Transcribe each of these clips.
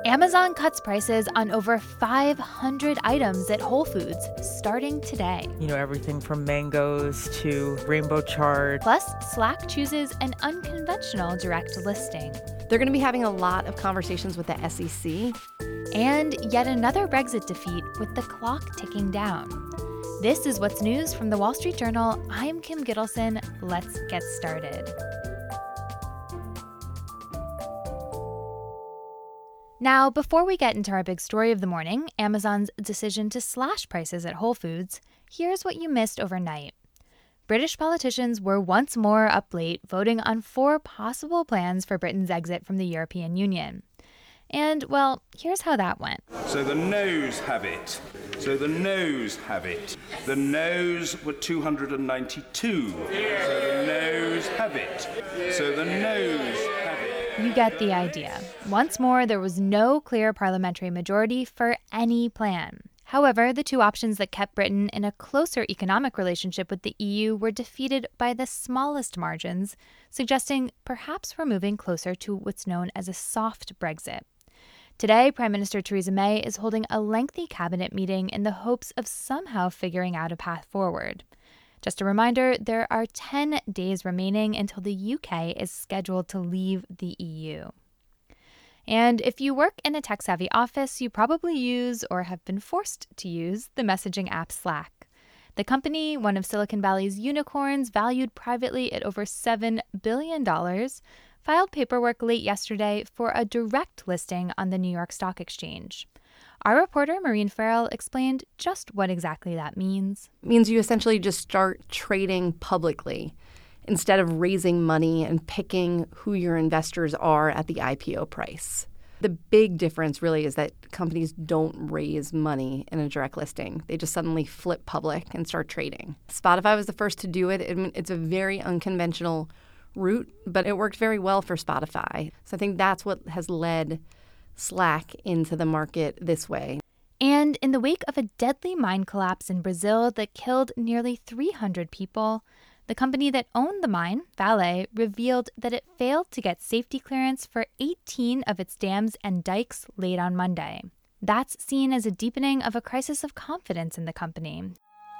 Amazon cuts prices on over 500 items at Whole Foods starting today. Everything from mangoes to rainbow chard. Plus, Slack chooses an unconventional direct listing. They're going to be having a lot of conversations with the SEC. And yet another Brexit defeat with the clock ticking down. This is What's News from the Wall Street Journal. I'm Kim Gittleson. Let's get started. Now, before we get into our big story of the morning, Amazon's decision to slash prices at Whole Foods, here's what you missed overnight. British politicians were once more up late voting on 4 possible plans for Britain's exit from the European Union. And, well, here's how that went. So the noes have it. The noes were 292. So the noes have it. You get the idea. Once more, there was no clear parliamentary majority for any plan. However, the 2 options that kept Britain in a closer economic relationship with the EU were defeated by the smallest margins, suggesting perhaps we're moving closer to what's known as a soft Brexit. Today, Prime Minister Theresa May is holding a lengthy cabinet meeting in the hopes of somehow figuring out a path forward. Just a reminder, there are 10 days remaining until the UK is scheduled to leave the EU. And if you work in a tech-savvy office, you probably use or have been forced to use the messaging app Slack. The company, one of Silicon Valley's unicorns, valued privately at over $7 billion, filed paperwork late yesterday for a direct listing on the New York Stock Exchange. Our reporter, Maureen Farrell, explained just what exactly that means. It means you essentially just start trading publicly instead of raising money and picking who your investors are at the IPO price. The big difference really is that companies don't raise money in a direct listing. They just suddenly flip public and start trading. Spotify was the first to do it. It's a very unconventional route, but it worked very well for Spotify. So I think that's what has led Slack into the market this way. And in the wake of a deadly mine collapse in Brazil that killed nearly 300 people, the company that owned the mine, Vale, revealed that it failed to get safety clearance for 18 of its dams and dikes late on Monday. That's seen as a deepening of a crisis of confidence in the company.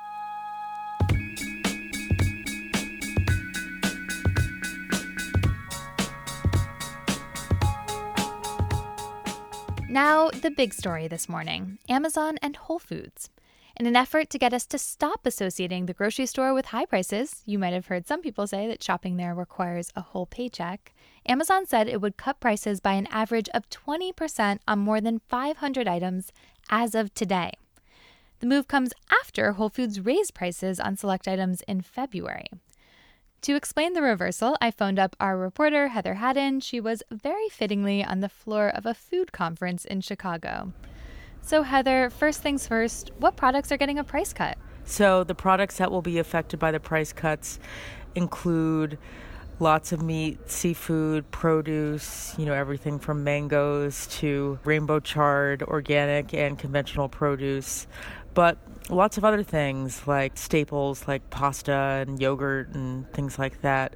Now, the big story this morning, Amazon and Whole Foods. In an effort to get us to stop associating the grocery store with high prices, you might have heard some people say that shopping there requires a whole paycheck, Amazon said it would cut prices by an average of 20% on more than 500 items as of today. The move comes after Whole Foods raised prices on select items in February. To explain the reversal, I phoned up our reporter, Heather Haddon. She was very fittingly on the floor of a food conference in Chicago. So, Heather, first things first, what products are getting a price cut? So the products that will be affected by the price cuts include lots of meat, seafood, produce, everything from mangoes to rainbow chard, organic and conventional produce. But lots of other things like staples like pasta and yogurt and things like that.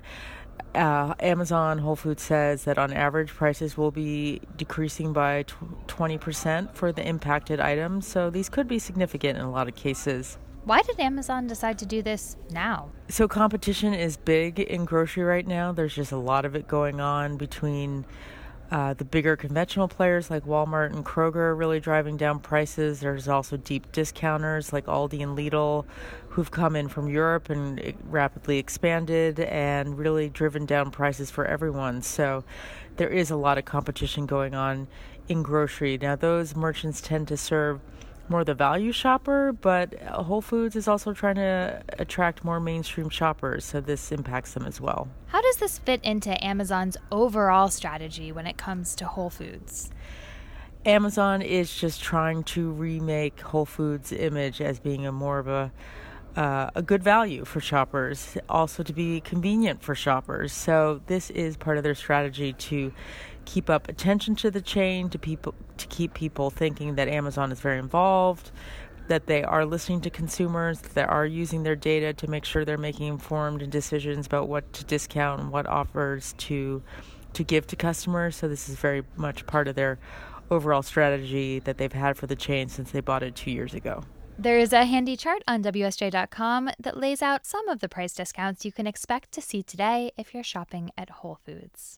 Amazon Whole Foods says that on average prices will be decreasing by 20% for the impacted items. So these could be significant in a lot of cases. Why did Amazon decide to do this now? So competition is big in grocery right now. There's just a lot of it going on between the bigger conventional players like Walmart and Kroger really driving down prices. There's also deep discounters like Aldi and Lidl who've come in from Europe and rapidly expanded and really driven down prices for everyone. So there is a lot of competition going on in grocery. Now, those merchants tend to serve more the value shopper, but Whole Foods is also trying to attract more mainstream shoppers, so this impacts them as well. How does this fit into Amazon's overall strategy when it comes to Whole Foods? Amazon is just trying to remake Whole Foods' image as being a more of a good value for shoppers, also to be convenient for shoppers. So this is part of their strategy to keep up attention to the chain, to keep people thinking that Amazon is very involved, that they are listening to consumers, that they are using their data to make sure they're making informed decisions about what to discount and what offers to give to customers. So this is very much part of their overall strategy that they've had for the chain since they bought it 2 years ago. There is a handy chart on WSJ.com that lays out some of the price discounts you can expect to see today if you're shopping at Whole Foods.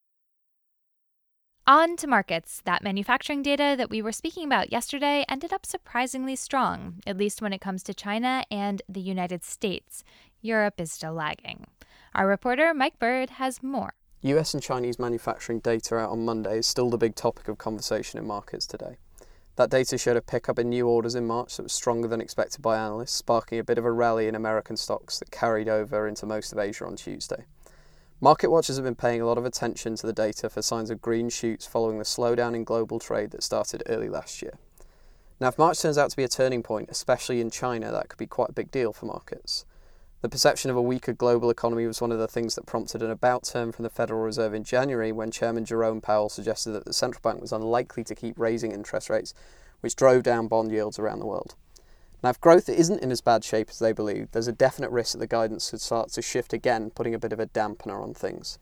On to markets. That manufacturing data that we were speaking about yesterday ended up surprisingly strong, at least when it comes to China and the United States. Europe is still lagging. Our reporter, Mike Bird, has more. US and Chinese manufacturing data out on Monday is still the big topic of conversation in markets today. That data showed a pickup in new orders in March that was stronger than expected by analysts, sparking a bit of a rally in American stocks that carried over into most of Asia on Tuesday. Market watchers have been paying a lot of attention to the data for signs of green shoots following the slowdown in global trade that started early last year. Now, if March turns out to be a turning point, especially in China, that could be quite a big deal for markets. The perception of a weaker global economy was one of the things that prompted an about turn from the Federal Reserve in January when Chairman Jerome Powell suggested that the central bank was unlikely to keep raising interest rates, which drove down bond yields around the world. Now, if growth isn't in as bad shape as they believe, there's a definite risk that the guidance could start to shift again, putting a bit of a dampener on things.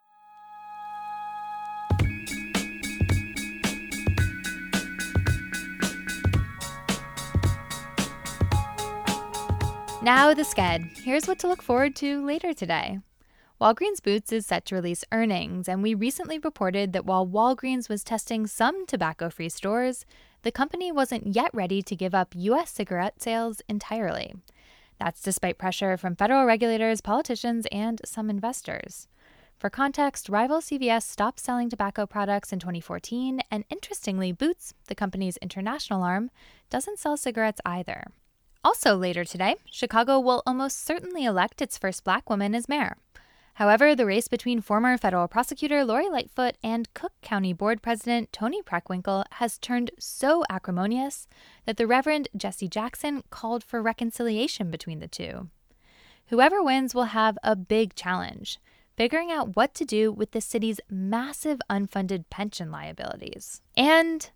Now the Sched. Here's what to look forward to later today. Walgreens Boots is set to release earnings, and we recently reported that while Walgreens was testing some tobacco-free stores, the company wasn't yet ready to give up U.S. cigarette sales entirely. That's despite pressure from federal regulators, politicians, and some investors. For context, rival CVS stopped selling tobacco products in 2014, and interestingly, Boots, the company's international arm, doesn't sell cigarettes either. Also later today, Chicago will almost certainly elect its first black woman as mayor. However, the race between former federal prosecutor Lori Lightfoot and Cook County Board President Tony Preckwinkle has turned so acrimonious that the Reverend Jesse Jackson called for reconciliation between the two. Whoever wins will have a big challenge, figuring out what to do with the city's massive unfunded pension liabilities. And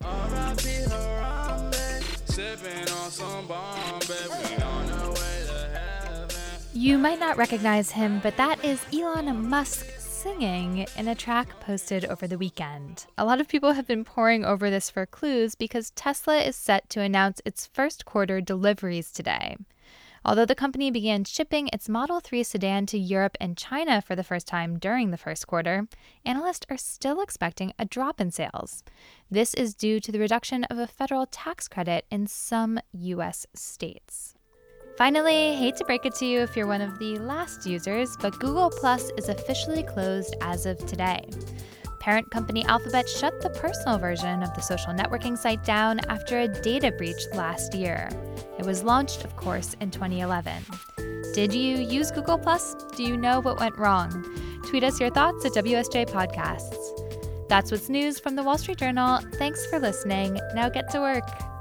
you might not recognize him, but that is Elon Musk singing in a track posted over the weekend. A lot of people have been poring over this for clues because Tesla is set to announce its first quarter deliveries today. Although the company began shipping its Model 3 sedan to Europe and China for the first time during the first quarter, analysts are still expecting a drop in sales. This is due to the reduction of a federal tax credit in some U.S. states. Finally, hate to break it to you if you're one of the last users, but Google Plus is officially closed as of today. Parent company Alphabet shut the personal version of the social networking site down after a data breach last year. It was launched, of course, in 2011. Did you use Google Plus? Do you know what went wrong? Tweet us your thoughts at WSJ Podcasts. That's what's news from the Wall Street Journal. Thanks for listening. Now get to work.